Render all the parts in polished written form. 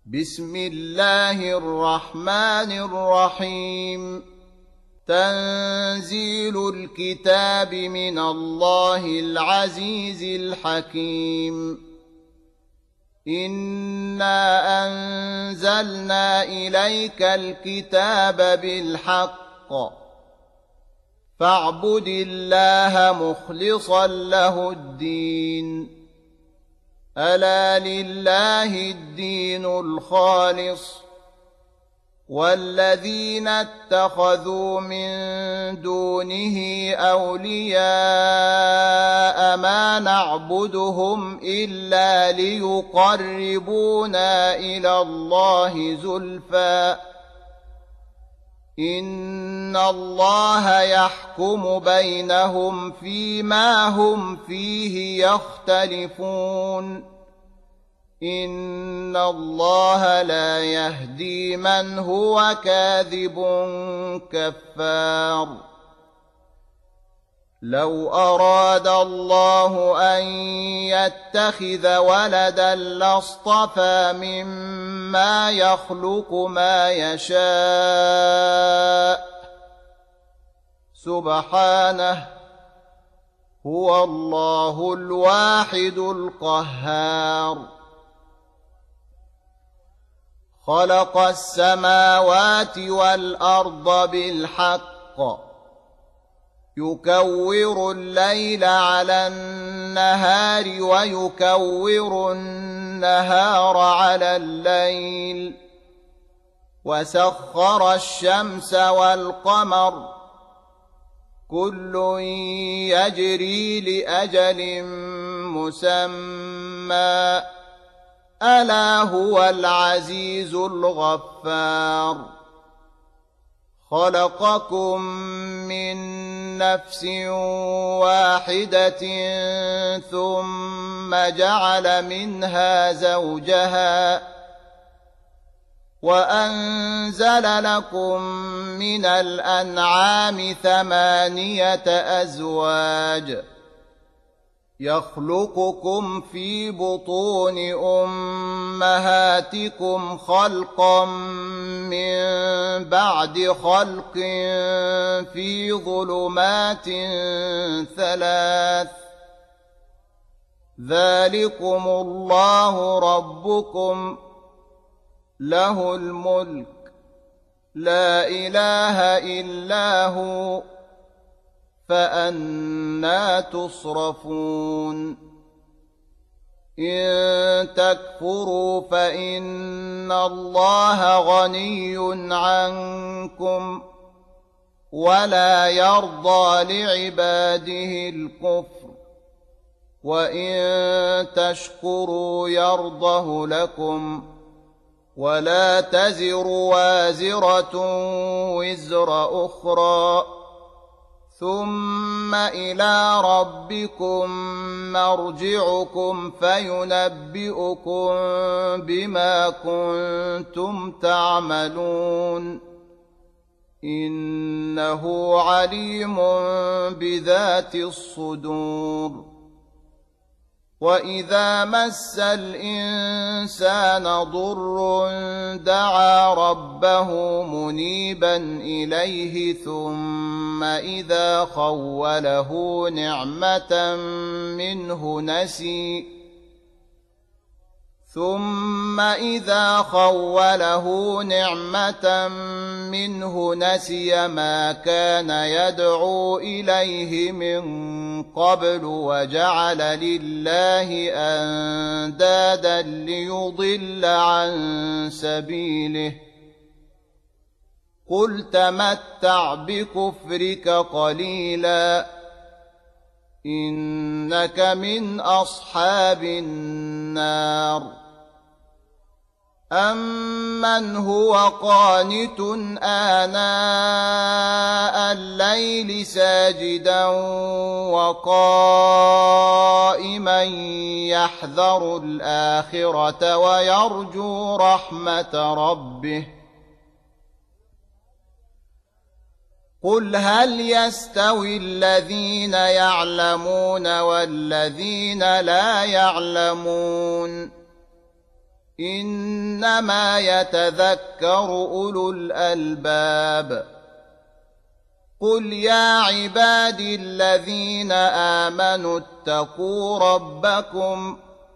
بسم الله الرحمن الرحيم. تنزيل الكتاب من الله العزيز الحكيم. إنا أنزلنا إليك الكتاب بالحق فاعبد الله مخلصا له الدين. ألا لله الدين الخالص والذين اتخذوا من دونه أولياء ما نعبدهم إلا ليقربونا إلى الله زلفى إن الله يحكم بينهم فيما هم فيه يختلفون. إن الله لا يهدي من هو كاذب كفار. لو أراد الله أن يتخذ ولدا لاصطفى مما يخلق ما يشاء سبحانه هو الله الواحد القهار. خلق السماوات والأرض بالحق يكور الليل على النهار ويكور النهار على الليل وسخر الشمس والقمر كل يجري لأجل مسمى ألا هو العزيز الغفار. خلقكم من نفس واحدة ثم جعل منها زوجها وأنزل لكم من الأنعام 8 أزواج يخلقكم في بطون أمهاتكم خلقا من بعد خلق في ظلمات 3 ذلكم الله ربكم له الملك لا إله إلا هو فأنى تصرفون. إن تكفروا فإن الله غني عنكم ولا يرضى لعباده الكفر وإن تشكروا يرضه لكم ولا تزر وازرة وزر أخرى ثم إلى ربكم مرجعكم فينبئكم بما كنتم تعملون إنه عليم بذات الصدور. وإذا مس الإنسان ضر دعا ربه منيبا إليه ثم إذا خوله نعمة منه نسي ما كان يدعو إليه من قبل وجعل لله أندادا ليضل عن سبيله قل تمتع بكفرك قليلا إنك من أصحاب النار. أمن هو قانت آناء الليل ساجدا وقائما يحذر الآخرة ويرجو رحمة ربه قل هل يستوي الذين يعلمون والذين لا يعلمون إنما يتذكر أولو الألباب قل يا عبادي الذين آمنوا اتقوا ربكم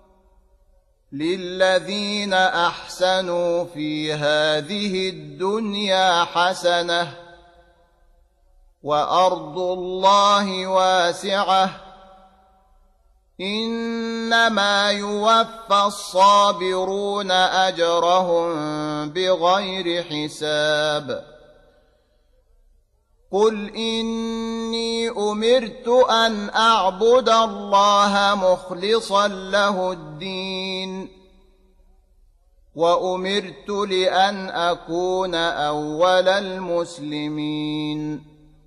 للذين أحسنوا في هذه الدنيا حسنة وأرض الله واسعة إنما يوفى الصابرون أجرهم بغير حساب قل إني أمرت أن أعبد الله مخلصا له الدين وأمرت لأن أكون أول المسلمين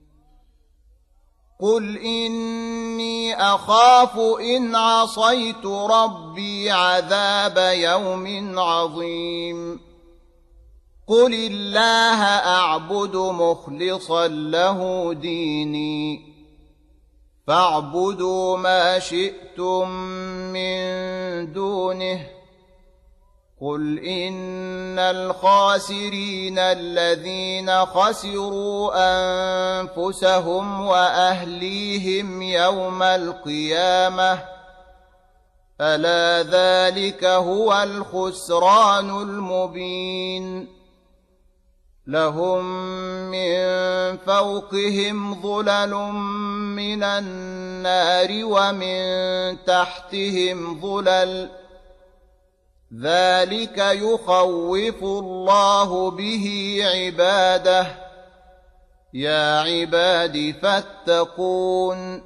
قل إني أخاف إن عصيت ربي عذاب يوم عظيم قل الله أعبد مخلصا له ديني فاعبدوا ما شئتم من دونه قل إن الخاسرين الذين خسروا أنفسهم وأهليهم يوم القيامة ألا ذلك هو الخسران المبين لهم من فوقهم ظلل من النار ومن تحتهم ظلل ذلك يخوف الله به عباده يا عباد فاتقون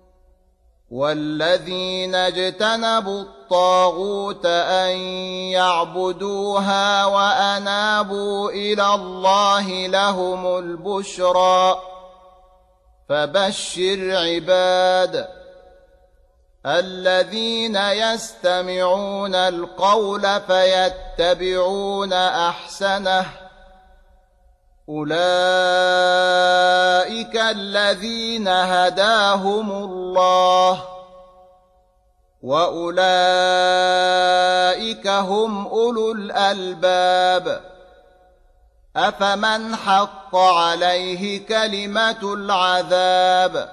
والذين اجتنبوا الطاغوت أن يعبدوها وأنابوا إلى الله لهم البشرى فبشر عباد الذين يستمعون القول فيتبعون أحسنه أولئك الذين هداهم الله وأولئك هم أولو الألباب أفمن حق عليه كلمة العذاب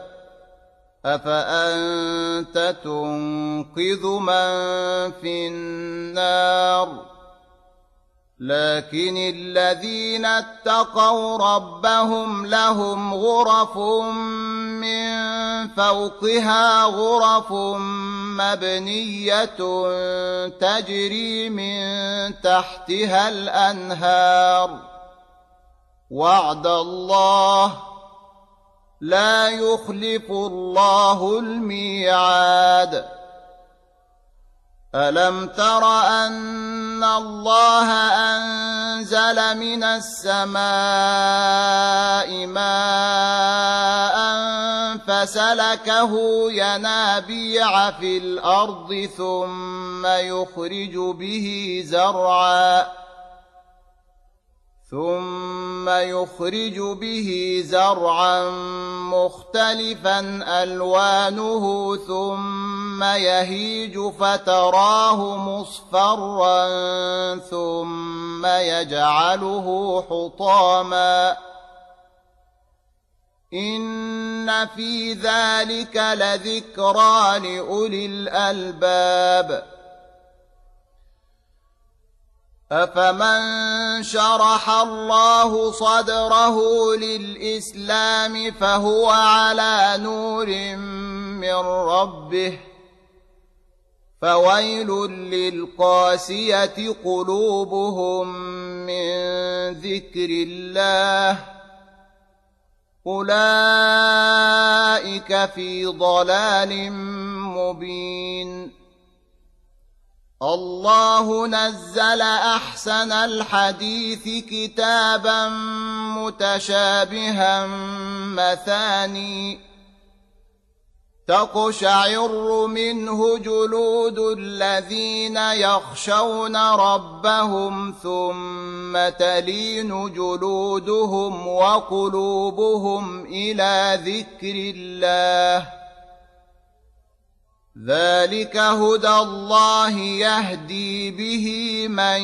أفأنت تنقذ من في النار لكن الذين اتقوا ربهم لهم غرف من فوقها غرف مبنية تجري من تحتها الأنهار وعد الله لا يخلف الله الميعاد ألم تر أن الله أنزل من السماء ماء فسلكه ينابيع في الأرض ثم يخرج به زرعا مختلفا ألوانه ثم يهيج فتراه مصفرا ثم يجعله حطاما إن في ذلك لذكرى لأولي الألباب أفمن شرح الله صدره للإسلام فهو على نور من ربه فويل للقاسية قلوبهم من ذكر الله أولئك في ضلال مبين الله نزل أحسن الحديث كتابا متشابها مثاني تقشعر منه جلود الذين يخشون ربهم ثم تلين جلودهم وقلوبهم إلى ذكر الله ذلك هدى الله يهدي به من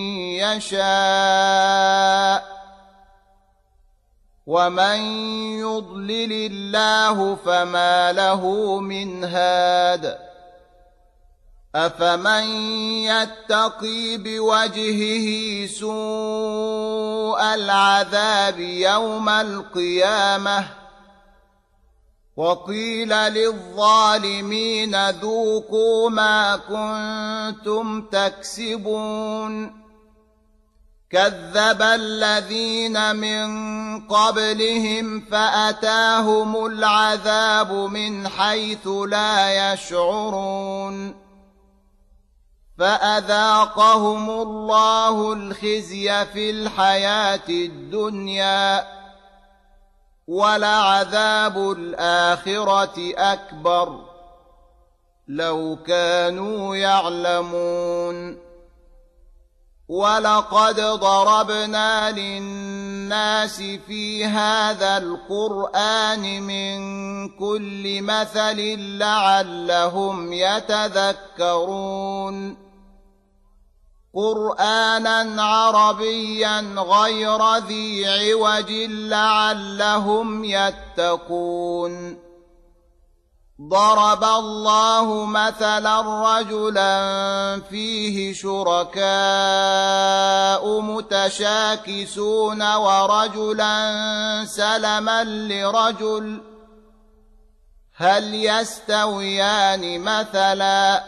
يشاء ومن يضلل الله فما له من هاد أفمن يتقي بوجهه سوء العذاب يوم القيامة وقيل للظالمين ذوقوا ما كنتم تكسبون كذب الذين من قبلهم فأتاهم العذاب من حيث لا يشعرون فأذاقهم الله الخزي في الحياة الدنيا ولعذاب الآخرة أكبر لو كانوا يعلمون ولقد ضربنا للناس في هذا القرآن من كل مثل لعلهم يتذكرون قرآنا عربيا غير ذي عوج لعلهم يتقون ضرب الله مثلا رجلا فيه شركاء متشاكسون ورجلا سلما لرجل هل يستويان مثلا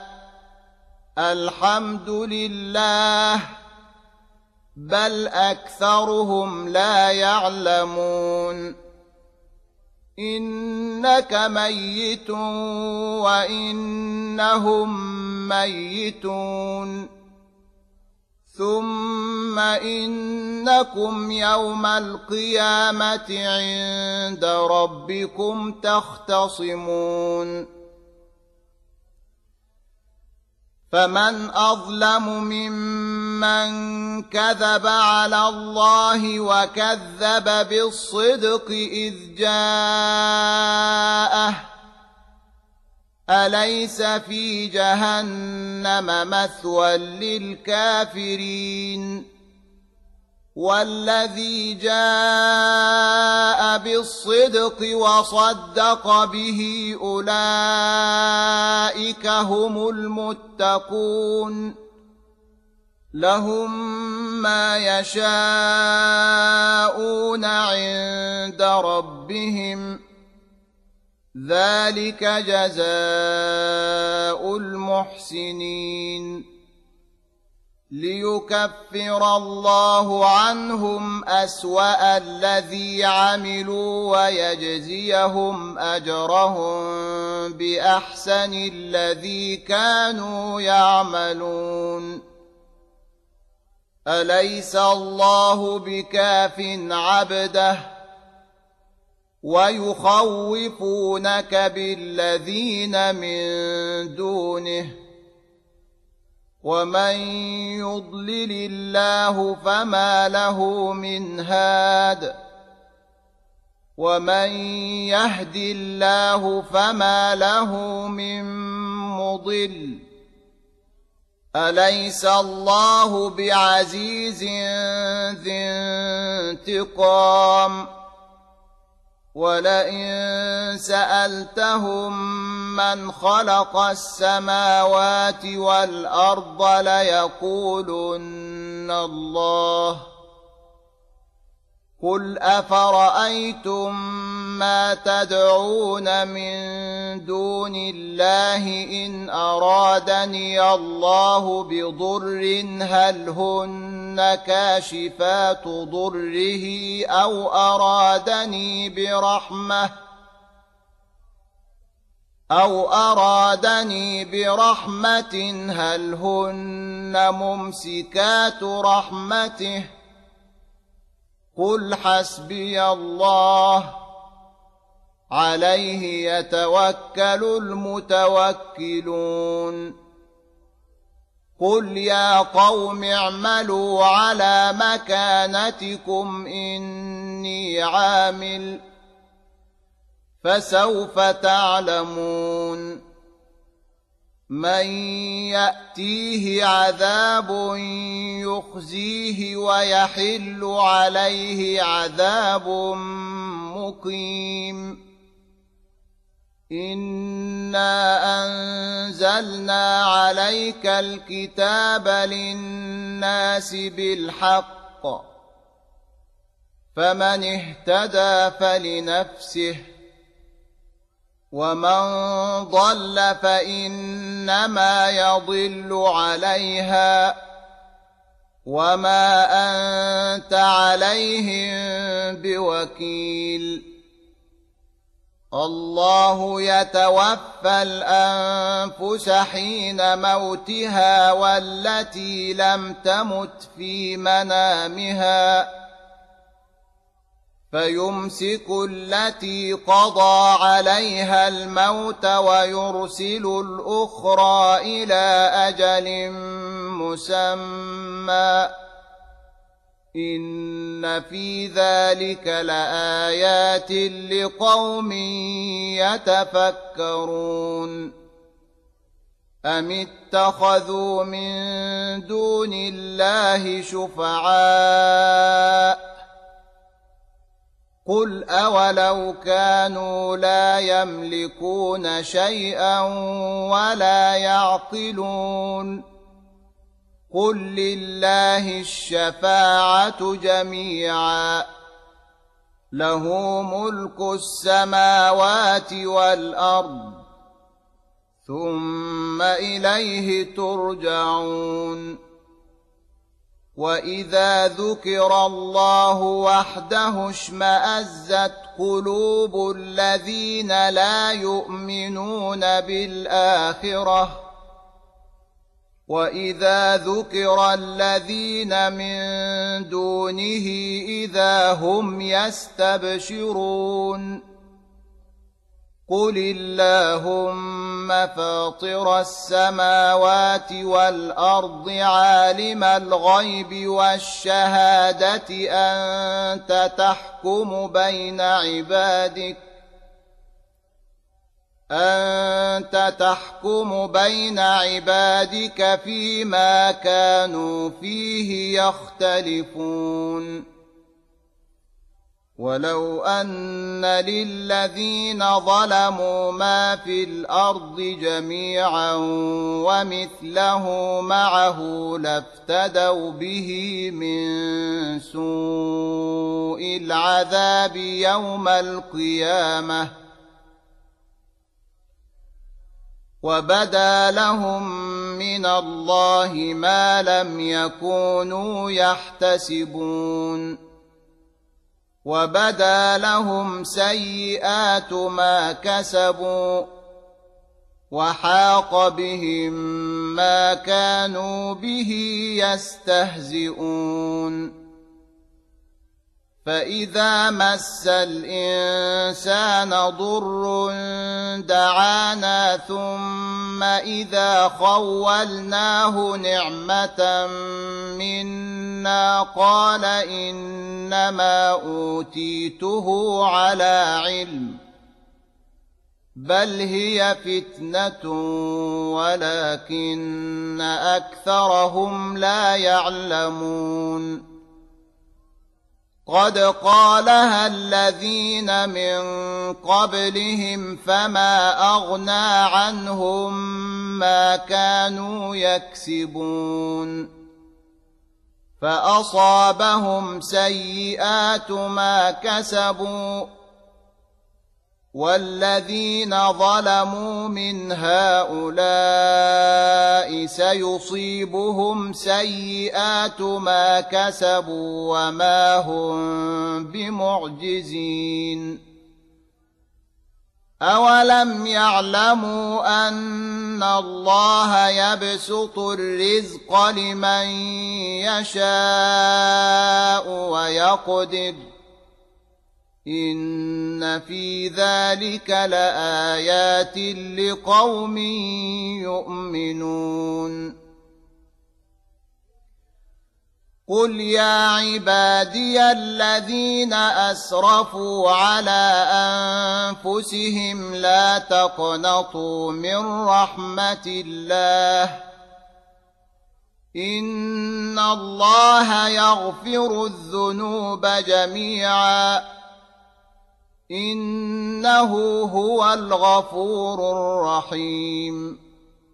الحمد لله بل أكثرهم لا يعلمون إنك ميت وإنهم ميتون ثم إنكم يوم القيامة عند ربكم تختصمون فمن أظلم ممن كذب على الله وكذب بالصدق إذ جاءه أليس في جهنم مثوى للكافرين والذي جاء بالصدق وصدق به أولئك هم المتقون لهم ما يشاءون عند ربهم ذلك جزاء المحسنين ليكفر الله عنهم أسوأ الذي عملوا ويجزيهم أجرهم بأحسن الذي كانوا يعملون أليس الله بكاف عبده ويخوفونك بالذين من دونه ومن يضلل الله فما له من هاد ومن يهد الله فما له من مضل أليس الله بعزيز ذي انتقام ولئن سألتهم من خلق السماوات والأرض ليقولن الله قل أفرأيتم ما تدعون من دون الله إن أرادني الله بضر هل هن كاشفات ضره أو أرادني برحمة هل هن ممسكات رحمته قل حسبي الله عليه يتوكل المتوكلون قل يا قوم اعملوا على مكانتكم إني عامل فسوف تعلمون من يأتيه عذاب يخزيه ويحل عليه عذاب مقيم إنا أنزلنا عليك الكتاب للناس بالحق فمن اهتدى فلنفسه ومن ضل فإنما يضل عليها وما أنت عليهم بوكيل الله يتوفى الأنفس حين موتها والتي لم تمت في منامها فيمسك التي قضى عليها الموت ويرسل الأخرى إلى أجل مسمى إن في ذلك لآيات لقوم يتفكرون أم اتخذوا من دون الله شفعاء قل أولو كانوا لا يملكون شيئا ولا يعقلون قل لله الشفاعة جميعا له ملك السماوات والأرض ثم إليه ترجعون وإذا ذكر الله وحده اشمأزت قلوب الذين لا يؤمنون بالآخرة وإذا ذكر الذين من دونه إذا هم يستبشرون قل اللهم فاطر السماوات والأرض عالم الغيب والشهادة أنت تحكم بين عبادك فيما كانوا فيه يختلفون ولو أن للذين ظلموا ما في الأرض جميعا ومثله معه لافتدوا به من سوء العذاب يوم القيامة وبدا لهم من الله ما لم يكونوا يحتسبون وبدا لهم سيئات ما كسبوا وحاق بهم ما كانوا به يستهزئون فإذا مس الإنسان ضر دعانا ثم إذا خولناه نعمة منا قال إنما أوتيته على علم بل هي فتنة ولكن أكثرهم لا يعلمون قد قالها الذين من قبلهم فما أغنى عنهم ما كانوا يكسبون فأصابهم سيئات ما كسبوا والذين ظلموا من هؤلاء سيصيبهم سيئات ما كسبوا وما هم بمعجزين أولم يعلموا أن الله يبسط الرزق لمن يشاء ويقدر إن في ذلك لآيات لقوم يؤمنون قل يا عبادي الذين أسرفوا على أنفسهم لا تقنطوا من رحمة الله إن الله يغفر الذنوب جميعا إنه هو الغفور الرحيم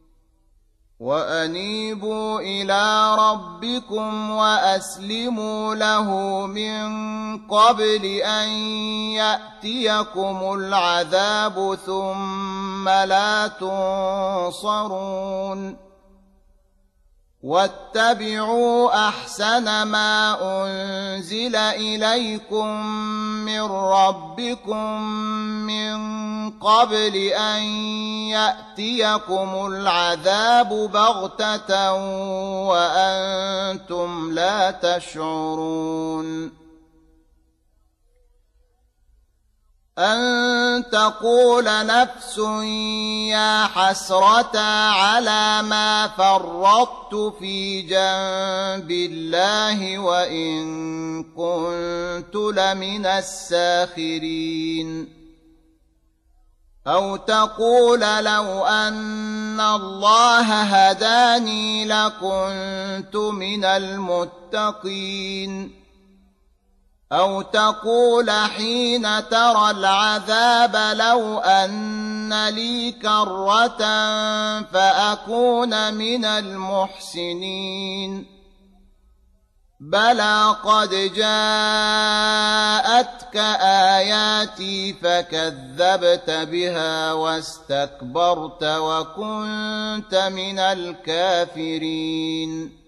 وأنيبوا إلى ربكم وأسلموا له من قبل أن يأتيكم العذاب ثم لا تنصرون واتبعوا أحسن ما أنزل إليكم من ربكم من قبل أن يأتيكم العذاب بغتة وأنتم لا تشعرون أن تقول نفس يا حسرة على ما فرطت في جنب الله وإن كنت لمن الساخرين أو تقول لو أن الله هداني لكنت من المتقين أو تقول حين ترى العذاب لو أن لي كرة فأكون من المحسنين بلى قد جاءتك آياتي فكذبت بها واستكبرت وكنت من الكافرين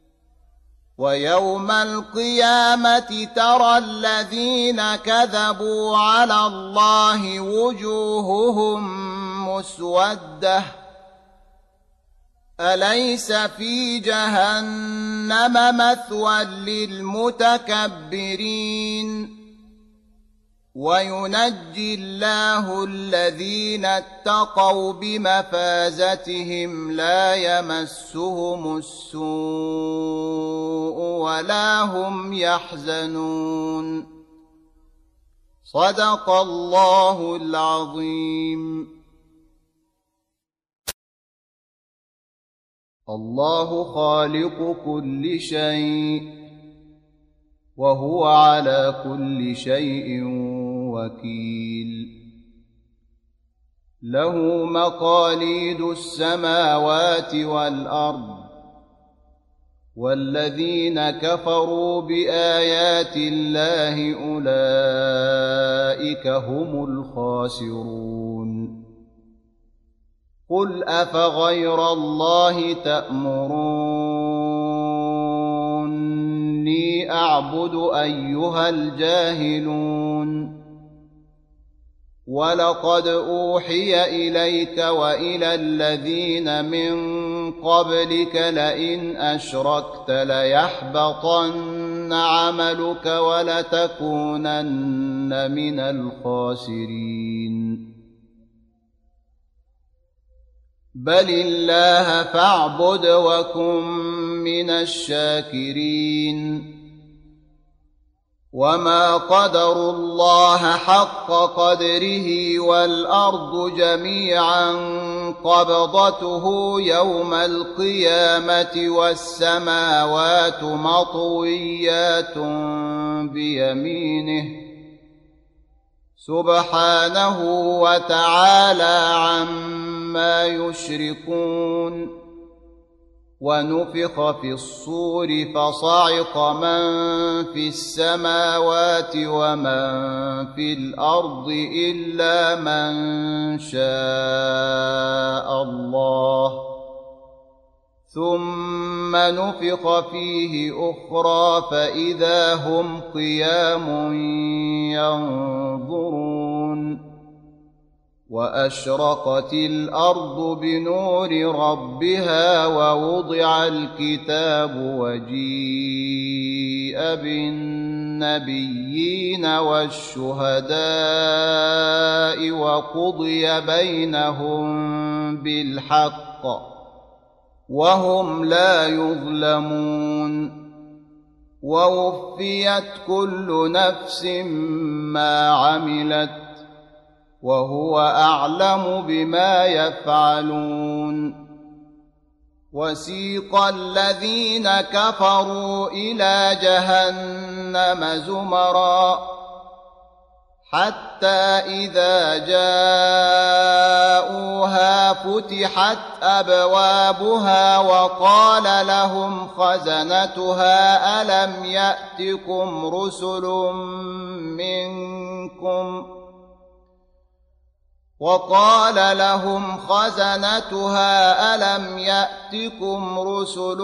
ويوم القيامة ترى الذين كذبوا على الله وجوههم مسودة أليس في جهنم مثوى للمتكبرين وينجي الله الذين اتقوا بمفازتهم لا يمسهم السوء ولا هم يحزنون صدق الله العظيم. الله خالق كل شيء وهو على كل شيء وكيل له مقاليد السماوات والأرض والذين كفروا بآيات الله أولئك هم الخاسرون قل أفغير الله تأمروني أعبد أيها الجاهلون ولقد أوحي إليك وإلى الذين من قبلك لئن أشركت ليحبطن عملك ولتكونن من الخاسرين بل الله فاعبد وكن من الشاكرين وما قدروا الله حق قدره والأرض جميعا قبضته يوم القيامة والسماوات مطويات بيمينه سبحانه وتعالى عما يشركون ونفخ في الصور فصعق من في السماوات ومن في الأرض إلا من شاء الله ثم نفخ فيه أخرى فإذا هم قيام ينظرون وأشرقت الأرض بنور ربها ووضع الكتاب وجيء بالنبيين والشهداء وقضي بينهم بالحق وهم لا يظلمون ووفيت كل نفس ما عملت وهو أعلم بما يفعلون. وسيق الذين كفروا إلى جهنم زمرا حتى إذا جاءوها فتحت أبوابها وقال لهم خزنتها ألم يأتكم رسل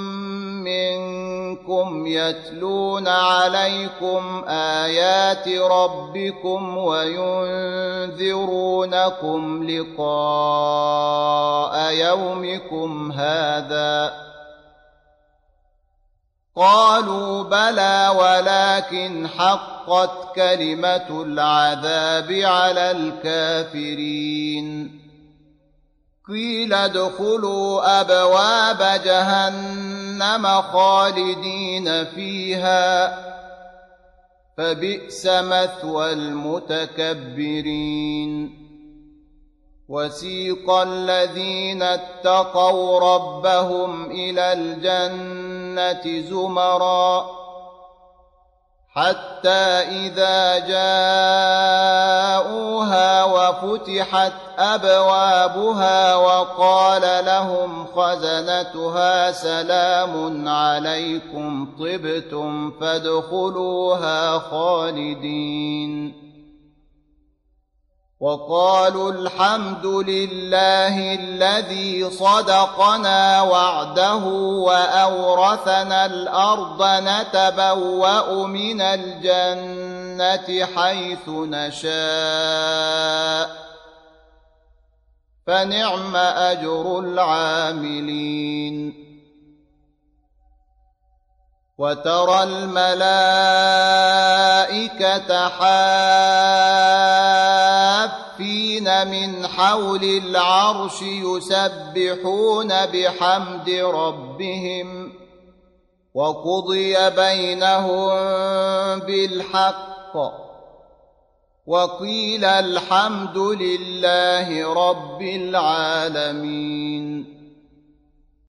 منكم يتلون عليكم آيات ربكم وينذرونكم لقاء يومكم هذا؟ قالوا بلى ولكن حقت كلمة العذاب على الكافرين. قيل ادخلوا أبواب جهنم خالدين فيها فبئس مثوى المتكبرين. وسيق الذين اتقوا ربهم إلى الجنة زمرا حتى إذا جاءوها وفتحت أبوابها وقال لهم خزنتها سلام عليكم طبتم فادخلوها خالدين. وقالوا الحمد لله الذي صدقنا وعده وأورثنا الأرض نتبوأ من الجنة حيث نشاء فنعم أجر العاملين. وترى الملائكة حافين من حول العرش يسبحون بحمد ربهم وقضي بينهم بالحق وقيل الحمد لله رب العالمين.